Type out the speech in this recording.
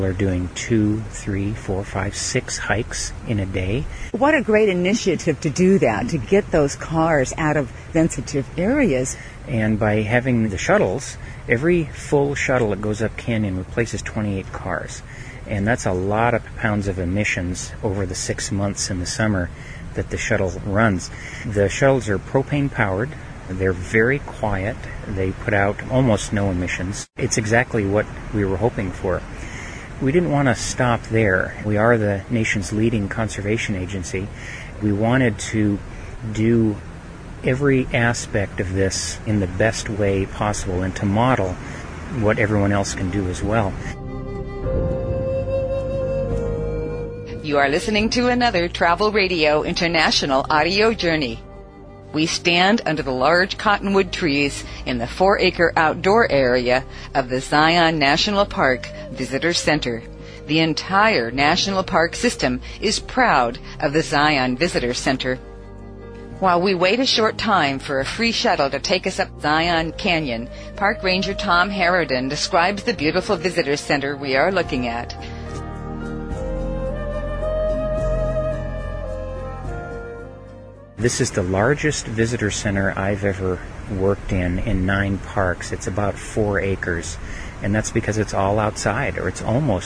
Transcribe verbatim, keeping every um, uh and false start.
We're doing two, three, four, five, six hikes in a day. What a great initiative to do that, to get those cars out of sensitive areas. And by having the shuttles, every full shuttle that goes up canyon replaces twenty-eight cars. And that's a lot of pounds of emissions over the six months in the summer that the shuttle runs. The shuttles are propane powered. They're very quiet. They put out almost no emissions. It's exactly what we were hoping for. We didn't want to stop there. We are the nation's leading conservation agency. We wanted to do every aspect of this in the best way possible and to model what everyone else can do as well. You are listening to another Travel Radio International audio journey. We stand under the large cottonwood trees in the four-acre outdoor area of the Zion National Park Visitor Center. The entire national park system is proud of the Zion Visitor Center. While we wait a short time for a free shuttle to take us up Zion Canyon, Park Ranger Tom Harridan describes the beautiful visitor center we are looking at. This is the largest visitor center I've ever worked in, in nine parks. It's about four acres, and that's because it's all outside, or it's almost